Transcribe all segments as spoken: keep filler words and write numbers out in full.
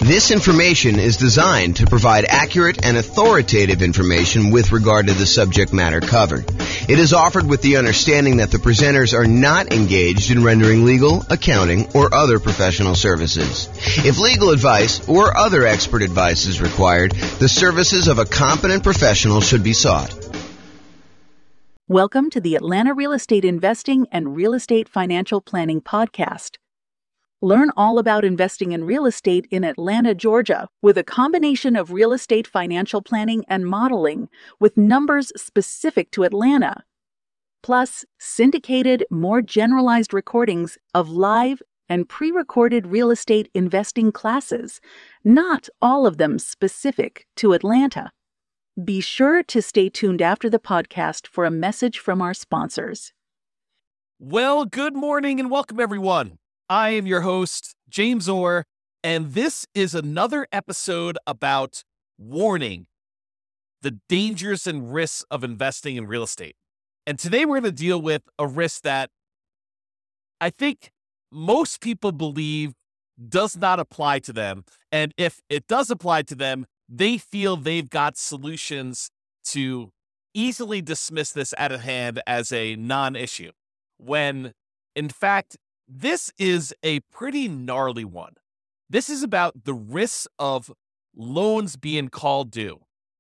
This information is designed to provide accurate and authoritative information with regard to the subject matter covered. It is offered with the understanding that the presenters are not engaged in rendering legal, accounting, or other professional services. If legal advice or other expert advice is required, the services of a competent professional should be sought. Welcome to the Atlanta Real Estate Investing and Real Estate Financial Planning Podcast. Learn all about investing in real estate in Atlanta, Georgia, with a combination of real estate financial planning and modeling with numbers specific to Atlanta, plus syndicated, more generalized recordings of live and pre-recorded real estate investing classes, not all of them specific to Atlanta. Be sure to stay tuned after the podcast for a message from our sponsors. Well, good morning and welcome, everyone. I am your host, James Orr, and this is another episode about warning the dangers and risks of investing in real estate. And today we're going to deal with a risk that I think most people believe does not apply to them. And if it does apply to them, they feel they've got solutions to easily dismiss this out of hand as a non-issue, when in fact, this is a pretty gnarly one. This is about the risks of loans being called due.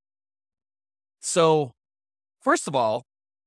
So, first of all,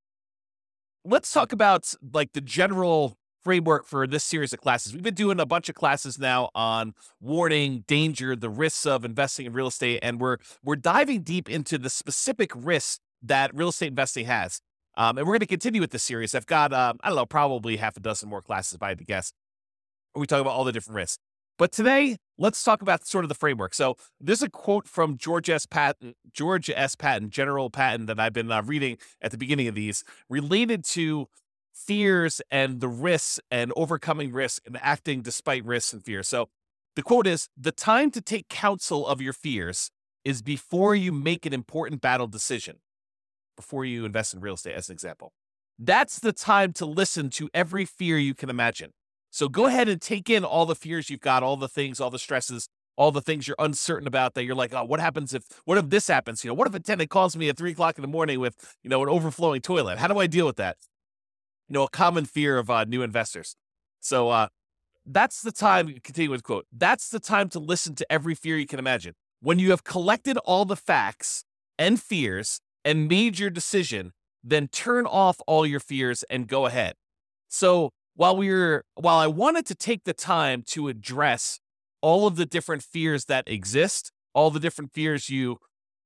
let's talk about like the general framework for this series of classes. We've been doing a bunch of classes now on warning, danger, the risks of investing in real estate, and we're we're diving deep into the specific risks that real estate investing has. Um, and we're going to continue with this series. I've got, um, I don't know, probably half a dozen more classes, if I had to guess, where we talk about all the different risks. But today, let's talk about sort of the framework. So there's a quote from George S. Patton, George S. Patton, General Patton, that I've been uh, reading at the beginning of these, related to fears and the risks and overcoming risk and acting despite risks and fears. So the quote is, "The time to take counsel of your fears is before you make an important battle decision." Before you invest in real estate, as an example. That's the time to listen to every fear you can imagine. So go ahead and take in all the fears you've got, all the things, all the stresses, all the things you're uncertain about that you're like, oh, what happens if, what if this happens? You know, what if a tenant calls me at three o'clock in the morning with, you know, an overflowing toilet? How do I deal with that? You know, a common fear of uh, new investors. So uh, that's the time, continue with quote, that's the time to listen to every fear you can imagine. When you have collected all the facts and fears and made your decision, then turn off all your fears and go ahead. So while we were, while I wanted to take the time to address all of the different fears that exist, all the different fears you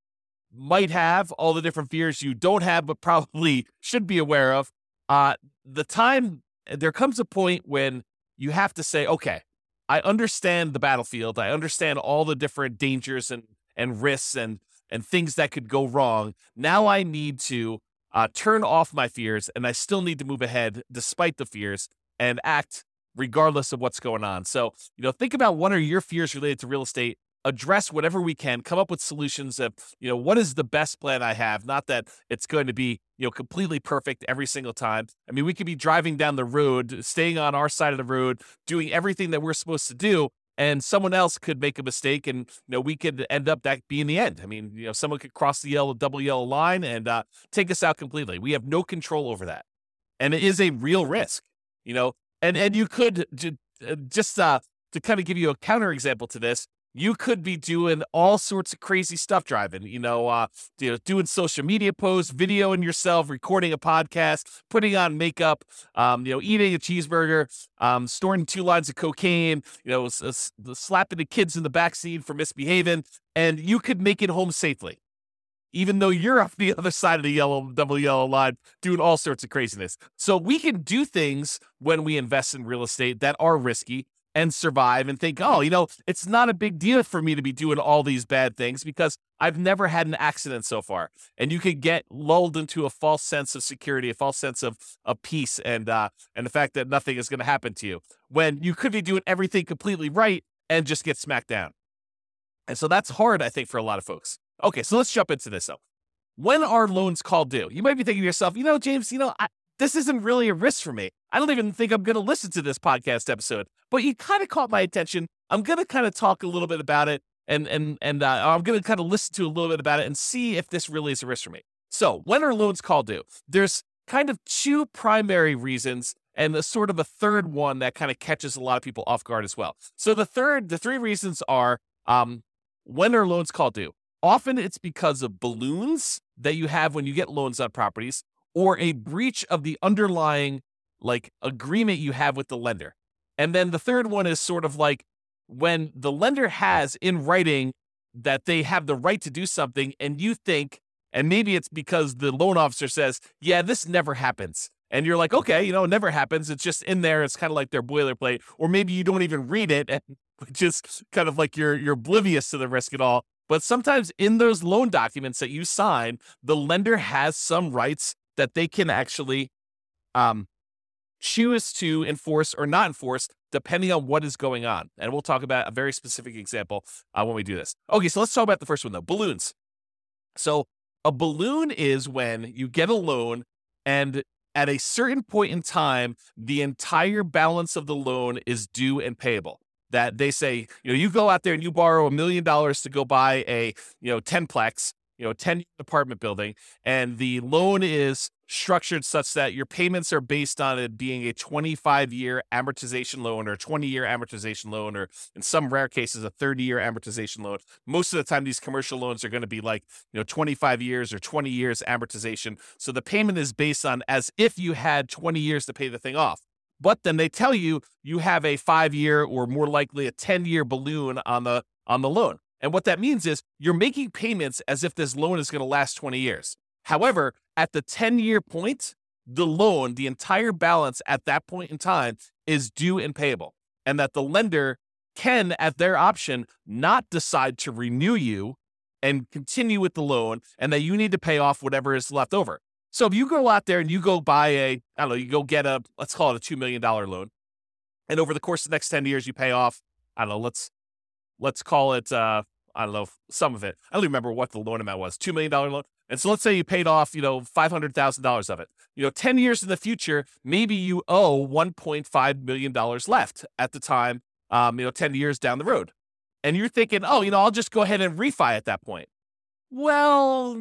might have, all the different fears you don't have, but probably should be aware of, uh, the time, there comes a point when you have to say, okay, I understand the battlefield. I understand all the different dangers and, and risks and and things that could go wrong. Now I need to uh, turn off my fears, and I still need to move ahead despite the fears and act regardless of what's going on. So, you know, think about what are your fears related to real estate, address whatever we can, come up with solutions of, you know, what is the best plan I have? Not that it's going to be, you know, completely perfect every single time. I mean, we could be driving down the road, staying on our side of the road, doing everything that we're supposed to do, and someone else could make a mistake, and you know we could end up that being the end. I mean, you know, someone could cross the yellow, double yellow line and uh, take us out completely. We have no control over that, and it is a real risk. You know, and and you could j- just uh, to kind of give you a counterexample to this, you could be doing all sorts of crazy stuff driving. You know, uh, you know, doing social media posts, videoing yourself, recording a podcast, putting on makeup, um, you know, eating a cheeseburger, um, snorting two lines of cocaine, you know, s- s- slapping the kids in the backseat for misbehaving, and you could make it home safely, even though you're off the other side of the yellow, double yellow line, doing all sorts of craziness. So we can do things when we invest in real estate that are risky and survive and think, oh, you know, it's not a big deal for me to be doing all these bad things because I've never had an accident so far. And you could get lulled into a false sense of security, a false sense of, of peace, and uh, and the fact that nothing is going to happen to you when you could be doing everything completely right and just get smacked down. And so that's hard, I think, for a lot of folks. Okay, so let's jump into this, though. When are loans called due? You might be thinking to yourself, you know, James, you know, I, this isn't really a risk for me. I don't even think I'm going to listen to this podcast episode. But you kind of caught my attention I'm going to kind of talk a little bit about it, and and and uh, I'm going to kind of listen to a little bit about it and see if this really is a risk for me. So when are loans called due? There's kind of two primary reasons and a sort of a third one that kind of catches a lot of people off guard as well. So the third, the three reasons are, um, when are loans called due? Often it's because of balloons that you have when you get loans on properties, or a breach of the underlying like agreement you have with the lender. And then the third one is sort of like when the lender has in writing that they have the right to do something, and you think, and maybe it's because the loan officer says, yeah, this never happens. And you're like, okay, you know, it never happens. It's just in there. It's kind of like their boilerplate. Or maybe you don't even read it, and just kind of like you're you're oblivious to the risk at all. But sometimes in those loan documents that you sign, the lender has some rights that they can actually um, choose to enforce or not enforce, depending on what is going on. And we'll talk about a very specific example uh, when we do this. Okay, so let's talk about the first one, though, balloons. So a balloon is when you get a loan and at a certain point in time, the entire balance of the loan is due and payable. That they say, you know, you go out there and you borrow a million dollars to go buy a, you know, ten-plex, you know, ten apartment building, and the loan is structured such that your payments are based on it being a twenty-five year amortization loan or twenty year amortization loan, or in some rare cases, a thirty year amortization loan. Most of the time, these commercial loans are going to be like, you know, twenty-five years or twenty years amortization. So the payment is based on as if you had twenty years to pay the thing off. But then they tell you you have a five year or more likely a ten year balloon on the on the loan. And what that means is you're making payments as if this loan is going to last twenty years. However, at the ten year point, the loan, the entire balance at that point in time is due and payable. And that the lender can, at their option, not decide to renew you and continue with the loan, and that you need to pay off whatever is left over. So if you go out there and you go buy a, I don't know, you go get a, let's call it a two million dollars loan. And over the course of the next ten years, you pay off, I don't know, let's, let's call it, uh, I don't know, some of it. I don't even remember what the loan amount was, two million dollars loan. And so let's say you paid off, you know, five hundred thousand dollars of it. You know, ten years in the future, maybe you owe one point five million dollars left at the time, um, you know, ten years down the road. And you're thinking, oh, you know, I'll just go ahead and refi at that point. Well,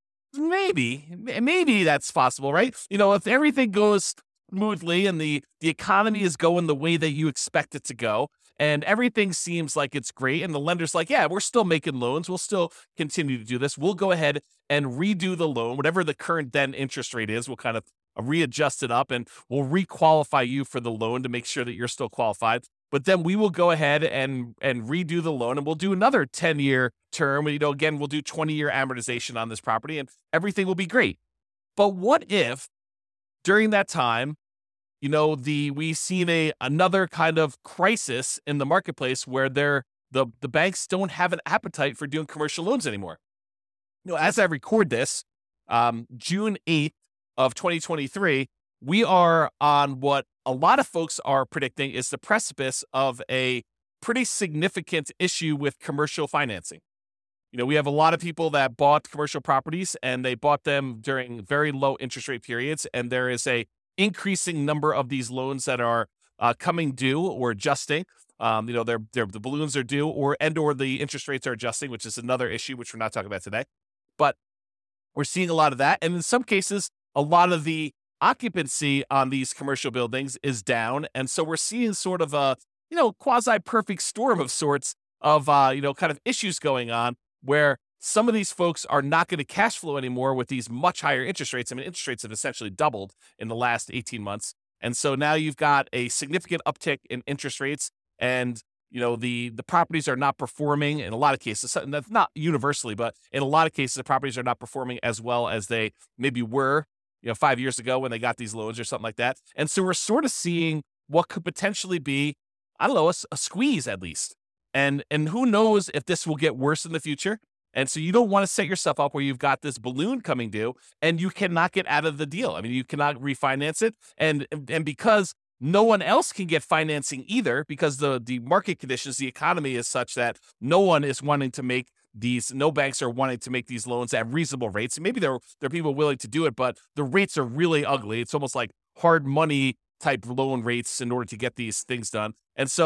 maybe, maybe that's possible, right? You know, if everything goes smoothly and the, the economy is going the way that you expect it to go, and everything seems like it's great, and the lender's like, yeah, we're still making loans. We'll still continue to do this. We'll go ahead and redo the loan, whatever the current then interest rate is. We'll kind of readjust it up, and we'll requalify you for the loan to make sure that you're still qualified. But then we will go ahead and and redo the loan, and we'll do another ten year term. You know, again, we'll do twenty year amortization on this property, and everything will be great. But what if during that time, you know, the we've seen a another kind of crisis in the marketplace where they're the the banks don't have an appetite for doing commercial loans anymore. You know, as I record this, um, June eighth of twenty twenty-three, we are on what a lot of folks are predicting is the precipice of a pretty significant issue with commercial financing. You know, we have a lot of people that bought commercial properties, and they bought them during very low interest rate periods, and there is a increasing number of these loans that are uh, coming due or adjusting. Um, you know, they're, they're, the balloons are due, or and or the interest rates are adjusting, which is another issue which we're not talking about today. But we're seeing a lot of that, and in some cases, a lot of the occupancy on these commercial buildings is down, and so we're seeing sort of a, you know, quasi-perfect storm of sorts of, uh, you know, kind of issues going on where some of these folks are not going to cash flow anymore with these much higher interest rates. I mean, interest rates have essentially doubled in the last eighteen months, and so now you've got a significant uptick in interest rates, and you know, the the properties are not performing in a lot of cases. That's not universally, but in a lot of cases, the properties are not performing as well as they maybe were, you know, five years ago when they got these loans or something like that. And so we're sort of seeing what could potentially be, I don't know, a, a squeeze at least. And and who knows if this will get worse in the future. And so you don't want to set yourself up where you've got this balloon coming due and you cannot get out of the deal. I mean, you cannot refinance it. And and because no one else can get financing either, because the, the market conditions, the economy is such that no one is wanting to make these, no banks are wanting to make these loans at reasonable rates. And maybe there, there are people willing to do it, but the rates are really ugly. It's almost like hard money type loan rates in order to get these things done. And so,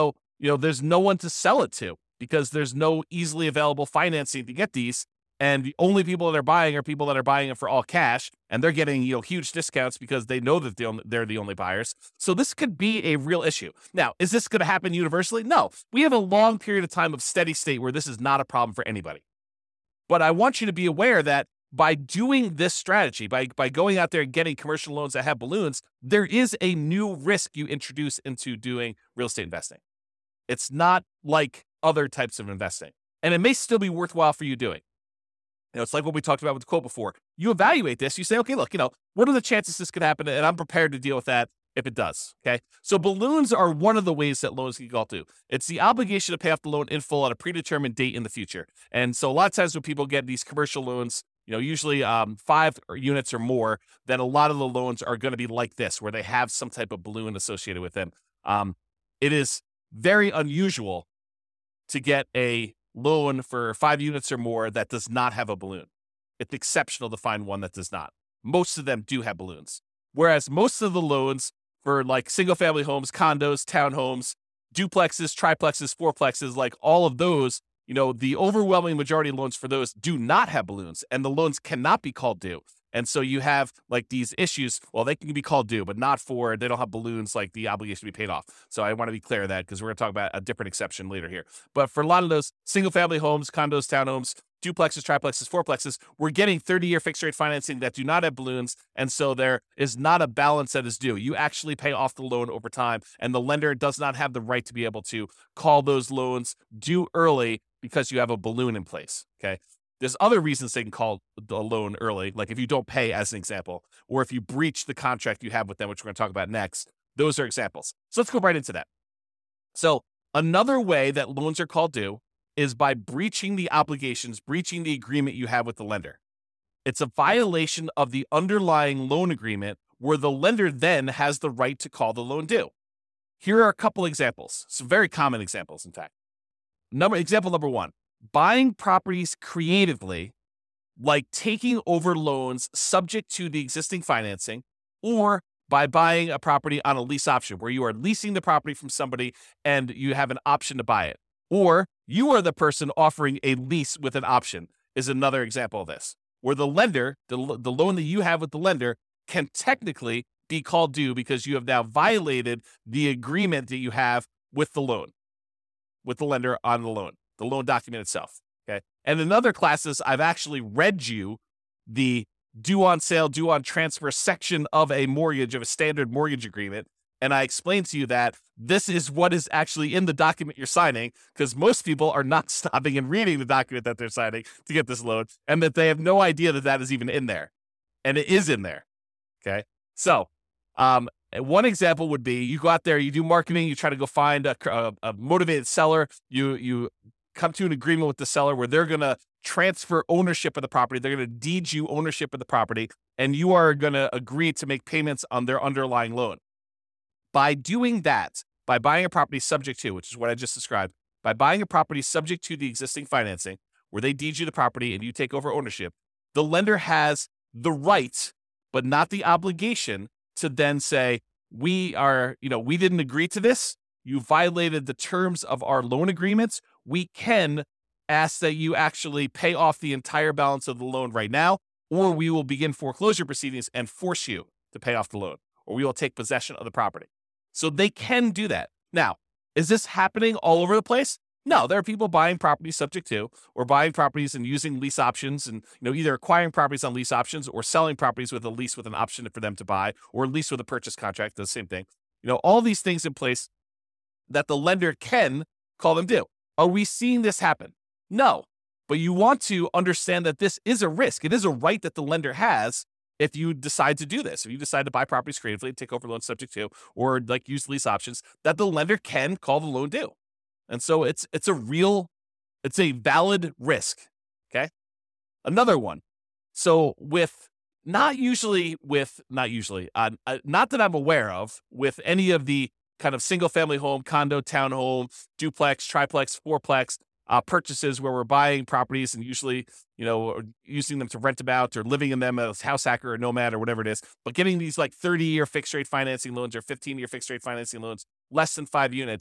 you know, there's no one to sell it to because there's no easily available financing to get these. And the only people that are buying are people that are buying it for all cash, and they're getting, you know, huge discounts because they know that they're the only buyers. So this could be a real issue. Now, is this going to happen universally? No. We have a long period of time of steady state where this is not a problem for anybody. But I want you to be aware that by doing this strategy, by, by going out there and getting commercial loans that have balloons, there is a new risk you introduce into doing real estate investing. It's not like other types of investing. And it may still be worthwhile for you doing. You know, it's like what we talked about with the quote before. You evaluate this. You say, okay, look, you know, what are the chances this could happen? And I'm prepared to deal with that if it does. Okay. So balloons are one of the ways that loans can go through. It's the obligation to pay off the loan in full at a predetermined date in the future. And so a lot of times when people get these commercial loans, you know, usually um, five units or more, then a lot of the loans are going to be like this, where they have some type of balloon associated with them. Um, it is very unusual to get a loan for five units or more that does not have a balloon. It's exceptional to find one that does not. Most of them do have balloons. Whereas most of the loans for like single family homes, condos, townhomes, duplexes, triplexes, fourplexes, like all of those, you know, the overwhelming majority of loans for those do not have balloons, and the loans cannot be called due. And so you have like these issues. Well, they can be called due, but not for, they don't have balloons like the obligation to be paid off. So I want to be clear of that because we're going to talk about a different exception later here. But for a lot of those single family homes, condos, townhomes, duplexes, triplexes, fourplexes, we're getting thirty year fixed rate financing that do not have balloons. And so there is not a balance that is due. You actually pay off the loan over time, and the lender does not have the right to be able to call those loans due early because you have a balloon in place. Okay. There's other reasons they can call the loan early, like if you don't pay, as an example, or if you breach the contract you have with them, which we're going to talk about next. Those are examples. So let's go right into that. So another way that loans are called due is by breaching the obligations, breaching the agreement you have with the lender. It's a violation of the underlying loan agreement where the lender then has the right to call the loan due. Here are a couple examples, some very common examples, in fact. Number example number one. Buying properties creatively, like taking over loans subject to the existing financing, or by buying a property on a lease option where you are leasing the property from somebody and you have an option to buy it. Or you are the person offering a lease with an option is another example of this, where the lender, the, the loan that you have with the lender can technically be called due because you have now violated the agreement that you have with the loan, with the lender on the loan. The loan document itself, okay? And in other classes, I've actually read you the due on sale, due on transfer section of a mortgage, of a standard mortgage agreement, and I explained to you that this is what is actually in the document you're signing, because most people are not stopping and reading the document that they're signing to get this loan, and that they have no idea that that is even in there, and it is in there, okay? So, um, one example would be you go out there, you do marketing, you try to go find a, a, a motivated seller, you you come to an agreement with the seller where they're going to transfer ownership of the property. They're going to deed you ownership of the property, and you are going to agree to make payments on their underlying loan. By doing that, by buying a property subject to, which is what I just described, by buying a property subject to the existing financing, where they deed you the property and you take over ownership, the lender has the right, but not the obligation, to then say, we are, you know, we didn't agree to this. You violated the terms of our loan agreements. We can ask that you actually pay off the entire balance of the loan right now, or we will begin foreclosure proceedings and force you to pay off the loan, or we will take possession of the property. So they can do that. Now, is this happening all over the place? No, there are people buying properties subject to, or buying properties and using lease options, and you know, either acquiring properties on lease options or selling properties with a lease with an option for them to buy, or a lease with a purchase contract, the same thing. You know, all these things in place that the lender can call them due. Are we seeing this happen? No, but you want to understand that this is a risk. It is a right that the lender has if you decide to do this. If you decide to buy properties creatively, take over loans subject to, or like use lease options, that the lender can call the loan due. And so it's it's a real, it's a valid risk, okay? Another one. So with, not usually with, not usually, uh, uh, not that I'm aware of, with any of the kind of single family home, condo, townhome, duplex, triplex, fourplex uh, purchases where we're buying properties and usually, you know, using them to rent them out or living in them as house hacker or nomad or whatever it is, but getting these like thirty year fixed rate financing loans or fifteen year fixed rate financing loans, less than five units,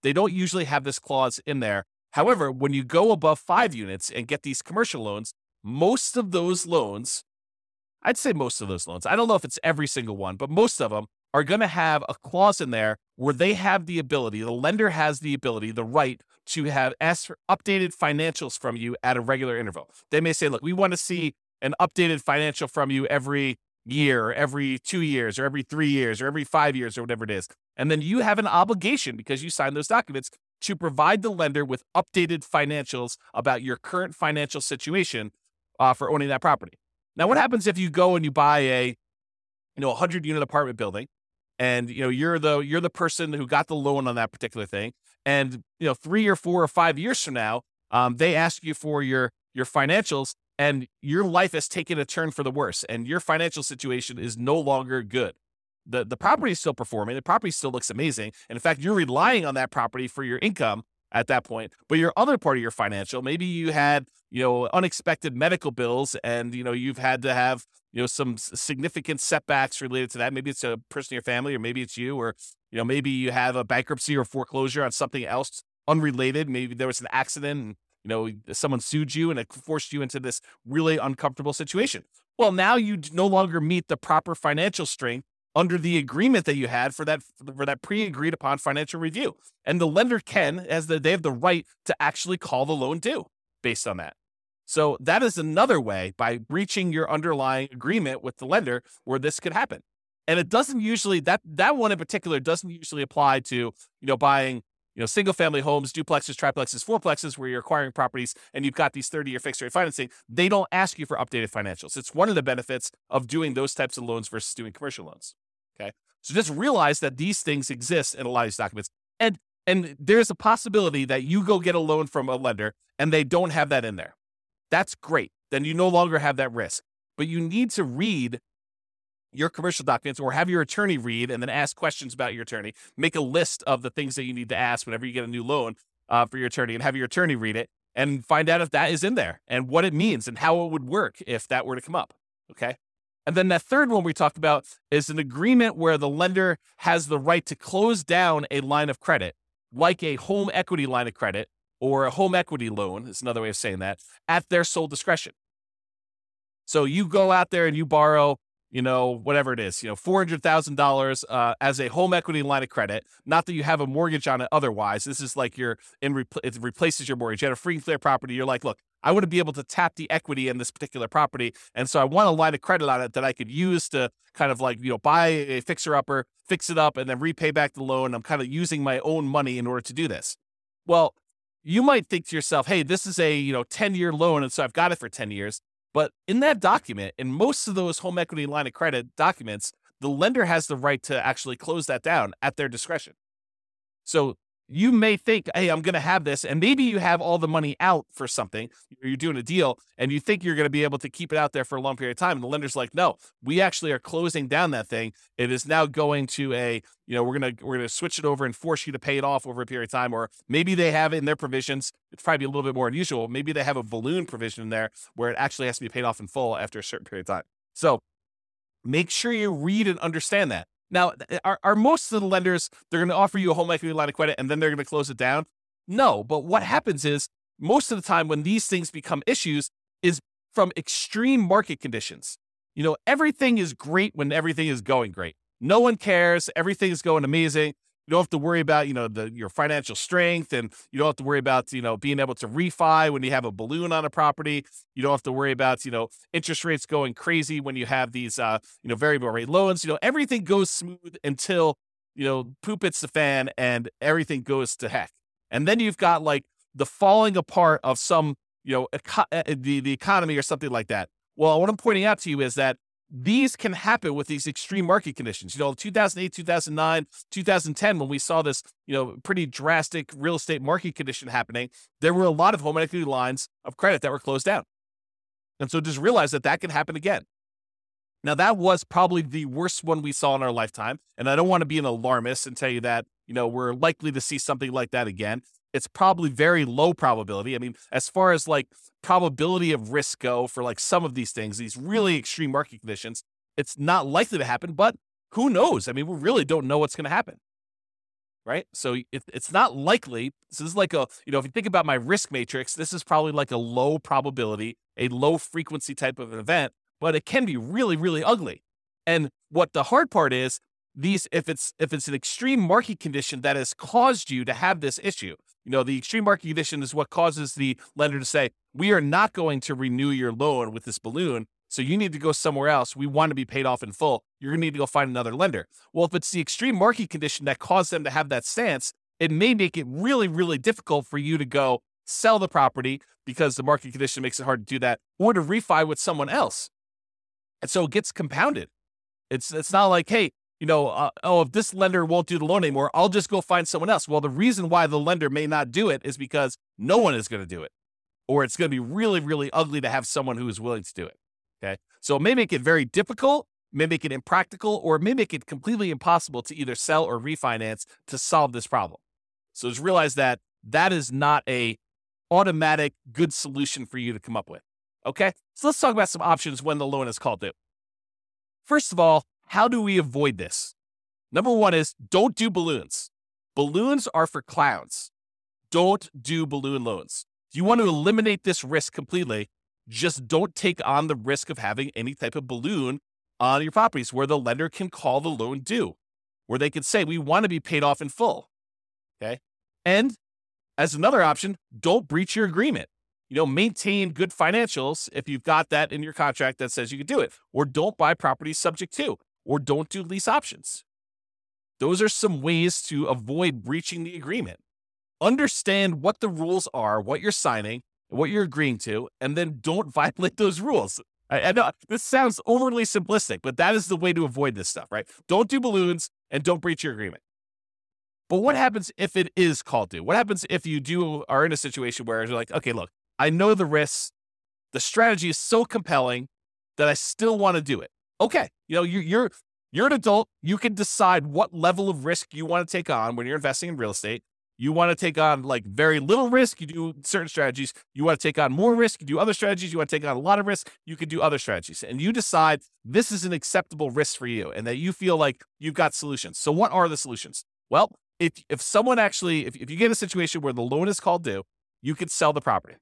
They don't usually have this clause in there. However, when you go above five units and get these commercial loans, most of those loans, I'd say most of those loans, I don't know if it's every single one, but most of them are going to have a clause in there where they have the ability, the lender has the ability, the right to have ask for updated financials from you at a regular interval. They may say, look, we want to see an updated financial from you every year, or every two years, or every three years, or every five years, or whatever it is. And then you have an obligation, because you signed those documents, to provide the lender with updated financials about your current financial situation uh, for owning that property. Now, what happens if you go and you buy a, you know, a hundred unit apartment building, and you know you're the you're the person who got the loan on that particular thing, and you know three or four or five years from now, um, they ask you for your your financials, and your life has taken a turn for the worse, and your financial situation is no longer good. The the property is still performing, the property still looks amazing, and in fact, you're relying on that property for your income at that point. But your other part of your financial, maybe you had, you know, unexpected medical bills, and, you know, you've had to have, you know, some significant setbacks related to that. Maybe it's a person in your family, or maybe it's you, or, you know, maybe you have a bankruptcy or foreclosure on something else unrelated. Maybe there was an accident and, you know, someone sued you and it forced you into this really uncomfortable situation. Well, now you no longer meet the proper financial strength under the agreement that you had for that for that pre-agreed upon financial review. And the lender can, as the, they have the right to actually call the loan due based on that. So that is another way, by breaching your underlying agreement with the lender, where this could happen. And it doesn't usually, that that one in particular doesn't usually apply to, you know, buying, you know, single family homes, duplexes, triplexes, fourplexes, where you're acquiring properties and you've got these thirty year fixed rate financing. They don't ask you for updated financials. It's one of the benefits of doing those types of loans versus doing commercial loans. Okay. So just realize that these things exist in a lot of these documents. And, and there's a possibility that you go get a loan from a lender and they don't have that in there. That's great. Then you no longer have that risk. But you need to read your commercial documents, or have your attorney read and then ask questions about your attorney. Make a list of the things that you need to ask whenever you get a new loan uh, for your attorney, and have your attorney read it and find out if that is in there and what it means and how it would work if that were to come up. Okay. And then that third one we talked about is an agreement where the lender has the right to close down a line of credit, like a home equity line of credit or a home equity loan, is another way of saying that, at their sole discretion. So you go out there and you borrow, you know, whatever it is, you know, four hundred thousand dollars uh, as a home equity line of credit. Not that you have a mortgage on it otherwise. This is like you're in, repl- it replaces your mortgage. You had a free and clear property. You're like, look, I want to be able to tap the equity in this particular property. And so I want a line of credit on it that I could use to kind of like, you know, buy a fixer-upper, fix it up, and then repay back the loan. I'm kind of using my own money in order to do this. Well, you might think to yourself, hey, this is a, you know, ten year loan, and so I've got it for ten years. But in that document, in most of those home equity line of credit documents, the lender has the right to actually close that down at their discretion. So you may think, hey, I'm going to have this, and maybe you have all the money out for something, or you're doing a deal, and you think you're going to be able to keep it out there for a long period of time. And the lender's like, no, we actually are closing down that thing. It is now going to a, you know, we're going to, we're going to switch it over and force you to pay it off over a period of time. Or maybe they have it in their provisions. It's probably a little bit more unusual. Maybe they have a balloon provision in there where it actually has to be paid off in full after a certain period of time. So make sure you read and understand that. Now, are, are most of the lenders, they're going to offer you a home equity line of credit and then they're going to close it down? No, but what happens is most of the time when these things become issues is from extreme market conditions. You know, everything is great when everything is going great. No one cares. Everything is going amazing. You don't have to worry about, you know, the, your financial strength, and you don't have to worry about, you know, being able to refi when you have a balloon on a property. You don't have to worry about, you know, interest rates going crazy when you have these, uh, you know, variable rate loans. You know, everything goes smooth until, you know, poop hits the fan and everything goes to heck. And then you've got like the falling apart of some, you know, eco- the, the economy or something like that. Well, what I'm pointing out to you is that these can happen with these extreme market conditions. You know, two thousand eight, two thousand nine, two thousand ten, when we saw this, you know, pretty drastic real estate market condition happening, there were a lot of home equity lines of credit that were closed down. And so just realize that that can happen again. Now, that was probably the worst one we saw in our lifetime. And I don't want to be an alarmist and tell you that, you know, we're likely to see something like that again. It's probably very low probability. I mean, as far as like probability of risk go for like some of these things, these really extreme market conditions, it's not likely to happen, but who knows? I mean, we really don't know what's going to happen. right? So it, it's not likely. This is like a, you know, if you think about my risk matrix, this is probably like a low probability, a low frequency type of an event, but it can be really, really ugly. And what the hard part is, these, if it's if it's an extreme market condition that has caused you to have this issue, you know, the extreme market condition is what causes the lender to say, we are not going to renew your loan with this balloon, so you need to go somewhere else. We want to be paid off in full. You're going to need to go find another lender. Well, if it's the extreme market condition that caused them to have that stance, it may make it really, really difficult for you to go sell the property because the market condition makes it hard to do that, or to refi with someone else. And so it gets compounded. It's it's not like, hey, you know, uh, oh, if this lender won't do the loan anymore, I'll just go find someone else. Well, the reason why the lender may not do it is because no one is going to do it, or it's going to be really, really ugly to have someone who is willing to do it. Okay. So it may make it very difficult, may make it impractical, or it may make it completely impossible to either sell or refinance to solve this problem. So just realize that that is not a automatic good solution for you to come up with. Okay. So let's talk about some options when the loan is called due. First of all, how do we avoid this? Number one is don't do balloons. Balloons are for clowns. Don't do balloon loans. If you want to eliminate this risk completely, just don't take on the risk of having any type of balloon on your properties where the lender can call the loan due, where they can say, we want to be paid off in full. Okay. And as another option, don't breach your agreement. You know, maintain good financials if you've got that in your contract that says you can do it, or don't buy properties subject to, or don't do lease options. Those are some ways to avoid breaching the agreement. Understand what the rules are, what you're signing, what you're agreeing to, and then don't violate those rules. I, I know this sounds overly simplistic, but that is the way to avoid this stuff, right? Don't do balloons and don't breach your agreement. But what happens if it is called due? What happens if you do are in a situation where you're like, okay, look, I know the risks. The strategy is so compelling that I still want to do it. Okay, you know, you're you're you're an adult. You can decide what level of risk you want to take on when you're investing in real estate. You want to take on like very little risk, you do certain strategies. You want to take on more risk, you do other strategies. You want to take on a lot of risk, you can do other strategies. And you decide this is an acceptable risk for you and that you feel like you've got solutions. So what are the solutions? Well, if if someone actually, if, if you get a situation where the loan is called due, you could sell the property.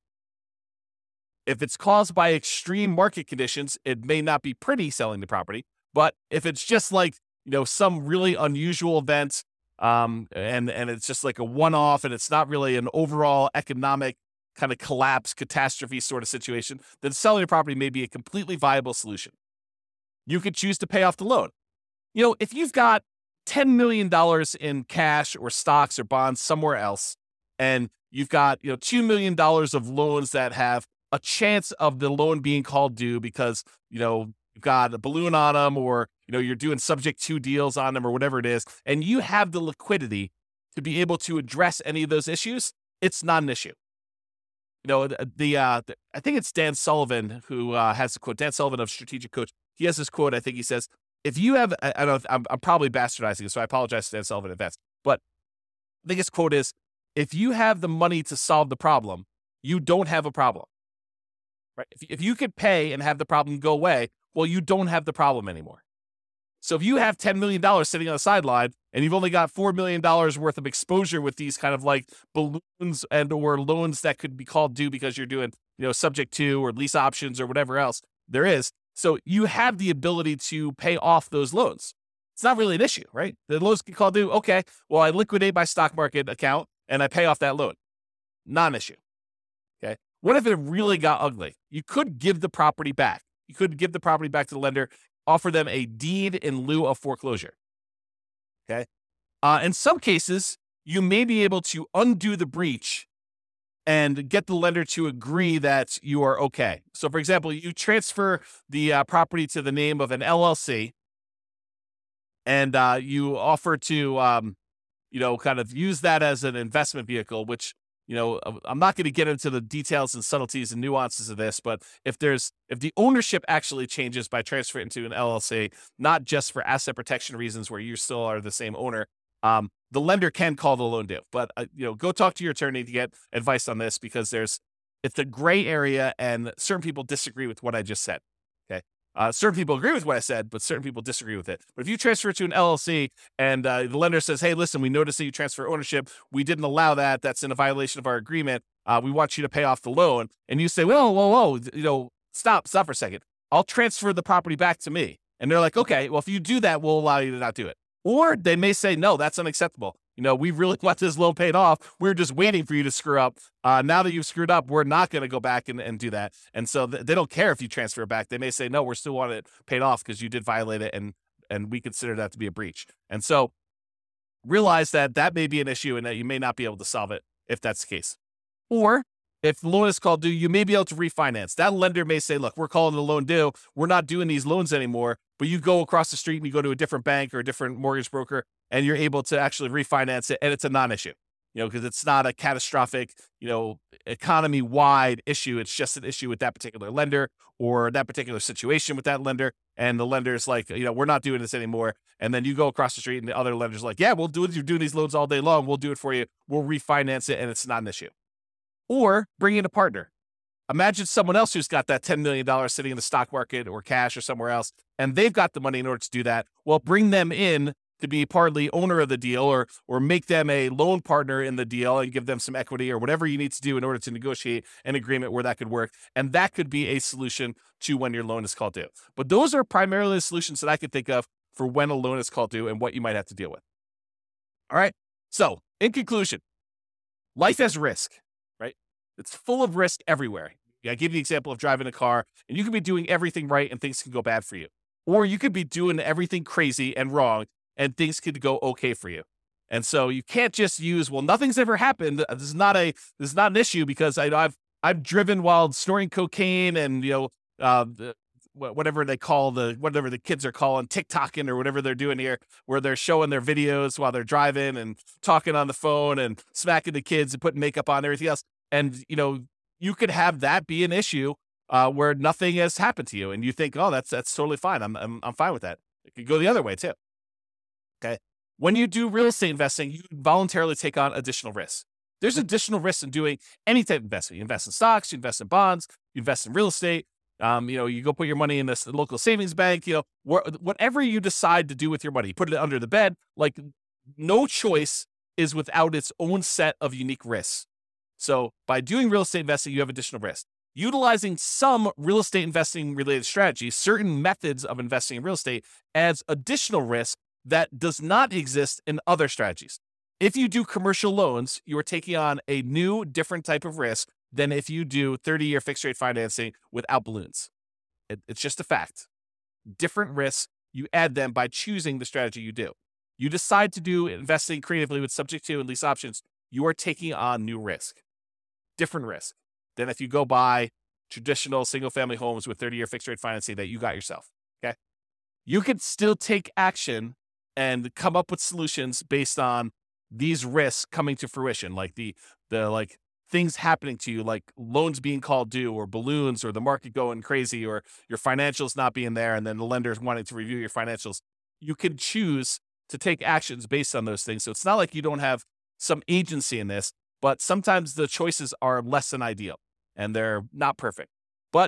If it's caused by extreme market conditions, it may not be pretty selling the property. But if it's just like, you know, some really unusual event, Um, and, and it's just like a one-off and it's not really an overall economic kind of collapse, catastrophe sort of situation, then selling your property may be a completely viable solution. You could choose to pay off the loan. You know, if you've got ten million dollars in cash or stocks or bonds somewhere else, and you've got, you know, two million dollars of loans that have a chance of the loan being called due because, you know, you've got a balloon on them, or, you know, you're doing subject to deals on them or whatever it is, and you have the liquidity to be able to address any of those issues, it's not an issue. You know, the, the, uh, the I think it's Dan Sullivan who uh, has the quote, Dan Sullivan of Strategic Coach. He has this quote, I think he says, if you have, I, I don't know, I'm, I'm probably bastardizing it, so I apologize to Dan Sullivan in advance, but I think his quote is, if you have the money to solve the problem, you don't have a problem. Right? If, if you could pay and have the problem go away, well, you don't have the problem anymore. So if you have ten million dollars sitting on the sideline and you've only got four million dollars worth of exposure with these kind of like balloons and or loans that could be called due because you're doing, you know, subject to or lease options or whatever else there is. So you have the ability to pay off those loans. It's not really an issue, right? The loans get called due. Okay, well, I liquidate my stock market account and I pay off that loan. Not an issue. Okay. What if it really got ugly? You could give the property back. You could give the property back to the lender, offer them a deed in lieu of foreclosure. Okay. Uh, in some cases, you may be able to undo the breach and get the lender to agree that you are okay. So, for example, you transfer the uh, property to the name of an L L C, and uh, you offer to, um, you know, kind of use that as an investment vehicle, which, you know, I'm not going to get into the details and subtleties and nuances of this, but if there's, if the ownership actually changes by transferring to an L L C, not just for asset protection reasons where you still are the same owner, um, the lender can call the loan due. But, uh, you know, go talk to your attorney to get advice on this because there's, it's a gray area and certain people disagree with what I just said. Okay. Uh, certain people agree with what I said, but certain people disagree with it. But if you transfer it to an L L C and uh, the lender says, hey, listen, we noticed that you transfer ownership. We didn't allow that. That's in a violation of our agreement. Uh, we want you to pay off the loan. And you say, whoa, whoa, whoa, you know, stop, stop for a second. I'll transfer the property back to me. And they're like, okay, well, if you do that, we'll allow you to not do it. Or they may say, no, that's unacceptable. You know, we really want this loan paid off. We're just waiting for you to screw up. Uh, now that you've screwed up, we're not going to go back and, and do that. And so th- they don't care if you transfer it back. They may say, no, we're still wanting it paid off because you did violate it, and and we consider that to be a breach. And so realize that that may be an issue and that you may not be able to solve it if that's the case. Or if the loan is called due, you may be able to refinance. That lender may say, look, we're calling the loan due. We're not doing these loans anymore. But you go across the street and you go to a different bank or a different mortgage broker, and you're able to actually refinance it, and it's a non-issue, you know, because it's not a catastrophic, you know, economy-wide issue. It's just an issue with that particular lender or that particular situation with that lender, and the lender's like, you know, we're not doing this anymore. And then you go across the street, and the other lender's like, yeah, we'll do it. You're doing these loans all day long. We'll do it for you. We'll refinance it, and it's not an issue. Or bring in a partner. Imagine someone else who's got that ten million dollars sitting in the stock market or cash or somewhere else, and they've got the money in order to do that. Well, bring them in to be partly owner of the deal, or or make them a loan partner in the deal and give them some equity or whatever you need to do in order to negotiate an agreement where that could work. And that could be a solution to when your loan is called due. But those are primarily the solutions that I could think of for when a loan is called due and what you might have to deal with. All right. So in conclusion, life has risk. It's full of risk everywhere. I give you the example of driving a car, and you could be doing everything right and things can go bad for you. Or you could be doing everything crazy and wrong and things could go okay for you. And so you can't just use, well, nothing's ever happened. This is not a this is not an issue because I, I've I've driven while snorting cocaine and, you know, uh, the, whatever they call the whatever the kids are calling TikToking or whatever they're doing here, where they're showing their videos while they're driving and talking on the phone and smacking the kids and putting makeup on and everything else. And, you know, you could have that be an issue uh, where nothing has happened to you. And you think, oh, that's that's totally fine. I'm, I'm I'm fine with that. It could go the other way, too. Okay. When you do real estate investing, you voluntarily take on additional risks. There's additional risks in doing any type of investment. You invest in stocks, you invest in bonds, you invest in real estate. Um, you know, you go put your money in this local savings bank, you know, wh- whatever you decide to do with your money, you put it under the bed. Like, no choice is without its own set of unique risks. So by doing real estate investing, you have additional risk. Utilizing some real estate investing related strategies, certain methods of investing in real estate, adds additional risk that does not exist in other strategies. If you do commercial loans, you are taking on a new, different type of risk than if you do thirty-year fixed rate financing without balloons. It, it's just a fact. Different risks, you add them by choosing the strategy you do. You decide to do investing creatively with subject to and lease options, you are taking on new risk. Different risk than if you go buy traditional single-family homes with thirty-year fixed-rate financing that you got yourself, okay? You can still take action and come up with solutions based on these risks coming to fruition, like the the like things happening to you, like loans being called due or balloons or the market going crazy or your financials not being there and then the lenders wanting to review your financials. You can choose to take actions based on those things. So it's not like you don't have some agency in this, but sometimes the choices are less than ideal and they're not perfect. But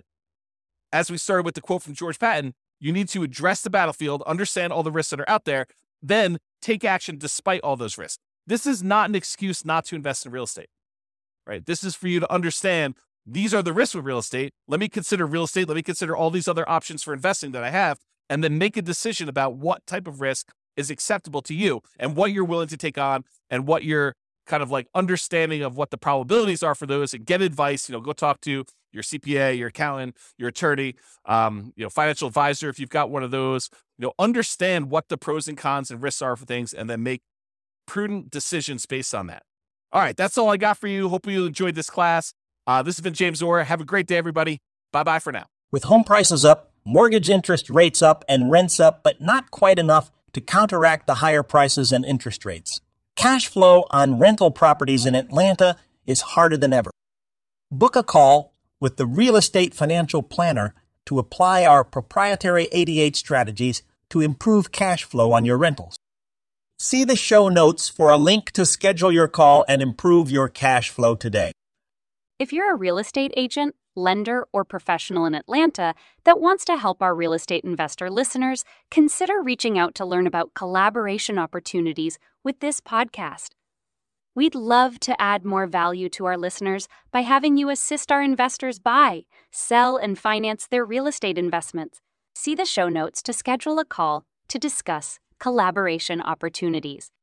as we started with the quote from George Patton, you need to address the battlefield, understand all the risks that are out there, then take action despite all those risks. This is not an excuse not to invest in real estate, right? This is for you to understand these are the risks with real estate. Let me consider real estate. Let me consider all these other options for investing that I have, and then make a decision about what type of risk is acceptable to you and what you're willing to take on and what your kind of like understanding of what the probabilities are for those, and get advice. You know, go talk to your C P A, your accountant, your attorney, um, you know, financial advisor if you've got one of those. You know, understand what the pros and cons and risks are for things, and then make prudent decisions based on that. All right, that's all I got for you. Hope you enjoyed this class. Uh, this has been James Orr. Have a great day, everybody. Bye-bye for now. With home prices up, mortgage interest rates up, and rents up, but not quite enough to counteract the higher prices and interest rates, cash flow on rental properties in Atlanta is harder than ever. Book a call with the Real Estate Financial Planner to apply our proprietary eighty-eight strategies to improve cash flow on your rentals. See the show notes for a link to schedule your call and improve your cash flow today. If you're a real estate agent, lender, or professional in Atlanta that wants to help our real estate investor listeners, consider reaching out to learn about collaboration opportunities with this podcast. We'd love to add more value to our listeners by having you assist our investors buy, sell, and finance their real estate investments. See the show notes to schedule a call to discuss collaboration opportunities.